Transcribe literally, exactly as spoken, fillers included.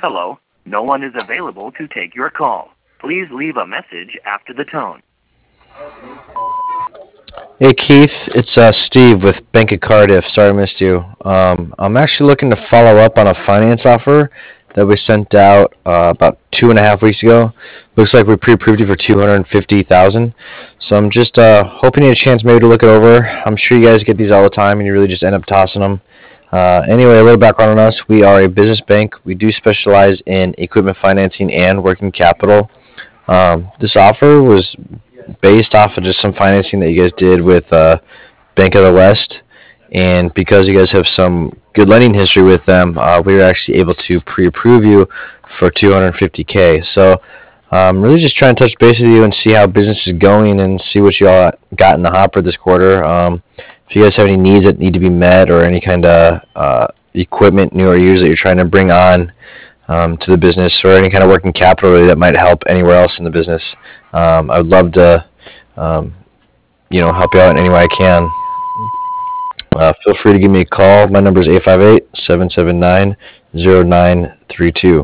Hello, no one is available to take your call. Please leave a message after the tone. Hey Keith, it's uh, Steve with Bank of Cardiff. Sorry I missed you. Um, I'm actually looking to follow up on a finance offer that we sent out uh, about two and a half weeks ago. Looks like we pre-approved you for two hundred fifty thousand. So I'm just uh, hoping you get a chance maybe to look it over. I'm sure you guys get these all the time, and you really just end up tossing them. Uh, anyway, a little background on us: we are a business bank. We do specialize in equipment financing and working capital. Um, this offer was based off of just some financing that you guys did with uh, Bank of the West. And because you guys have some good lending history with them, uh, we were actually able to pre-approve you for two hundred fifty K. So I'm um, really just trying to touch base with you and see how business is going and see what you all got in the hopper this quarter. Um, if you guys have any needs that need to be met or any kind of uh, equipment, new or used that you're trying to bring on um, to the business, or any kind of working capital really that might help anywhere else in the business, um, I would love to, um, you know, help you out in any way I can. Uh, feel free to give me a call. My number is eight five eight, seven seven nine, zero nine three two.